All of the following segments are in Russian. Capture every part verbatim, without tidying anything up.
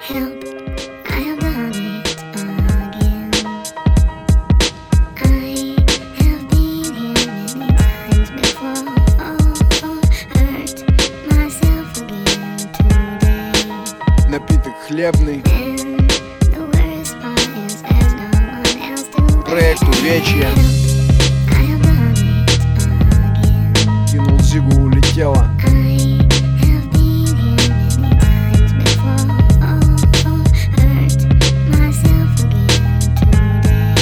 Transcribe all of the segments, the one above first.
Help, I have done it again. I have been here many times before. Hurt myself again today. Напиток хлебный. And the worst part is there's no one else to Проект Увечья. I have done it again. Кинул зигу, улетела. I have been here many times before. Hurt myself again today.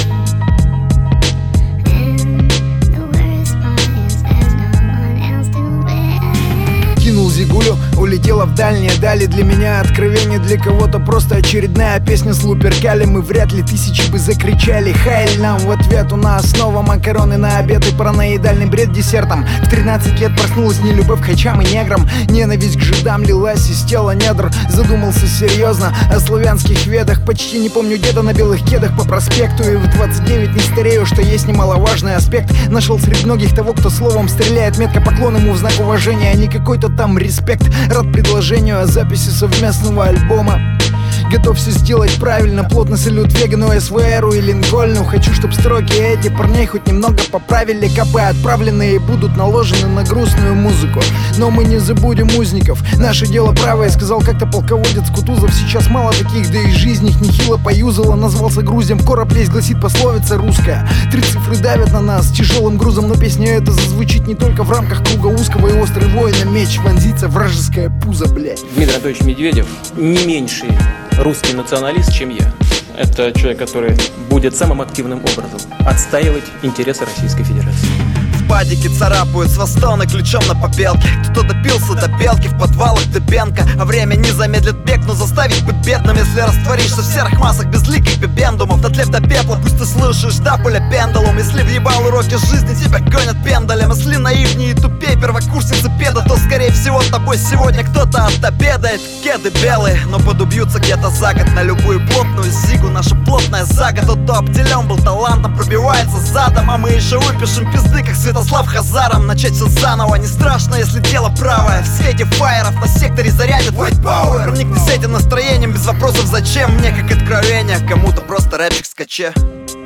And the worst part is there's no one else to bear. Кинул зигулю, улетела в дальние дали. Для меня откровение, для кого-то просто очередная песня с луперкалем. И вряд ли тысячи бы закричали «Хайль!» Нам в ответ у нас снова макароны на обед и параноидальный бред десертом. В тринадцать лет проснулась нелюбовь к хачам и неграм. Ненависть к жидам лилась из тела недр. Задумался серьезно о славянских ведах. Почти не помню деда на белых кедах по проспекту. И в двадцать девять не старею, что есть немаловажный аспект. Нашел среди многих того, кто словом стреляет метко, поклон ему в знак уважения, а не какой-то там респект. Рад предложению о записи совместного альбома. Готов все сделать правильно, плотно салют Вегану, СВРу и Линкольну. Хочу, чтоб строки эти парней хоть немного поправили. Копы отправленные будут наложены на грустную музыку. Но мы не забудем узников, наше дело правое. Сказал как-то полководец Кутузов. Сейчас мало таких, да и жизнь их нехило поюзала. Назвался грузем, в короб лезть, гласит пословица русская. Три цифры давят на нас тяжелым грузом, но песня эта зазвучит не только в рамках круга узкого. И острый воина меч вонзится вражеское пузо, блядь. Дмитрий Анатольевич Медведев не меньший русский националист, чем я. Это человек, который будет самым активным образом отстаивать интересы Российской Федерации. В падике царапают с востона ключом на попелке. Кто допился до белки в подвалах Дебенко. А время не замедлит бег, но заставить быть бедным, если растворишься в серых массах безликих бибендумов. Дотлев до пепла, пусть ты слышишь да пуля пендулум. Если въебал уроки жизни, тебя гонят пендалем. Если наивнее и тупее первокурсницы педа, то скорее всего тобой сегодня кто-то отобедает. Кеды белые, но подубьются где-то за год на любую плотную зигу. Наша плотная зага, тот, кто обделен был талантом, пробивается задом. А мы еще выпишем пизды, как Святослав Хазаром. Начать все заново не страшно, если дело правое. В свете фаеров на секторе зарядит white power. Проникнись этим настроением без вопросов зачем. Мне как откровение, кому-то просто рэпчик скаче.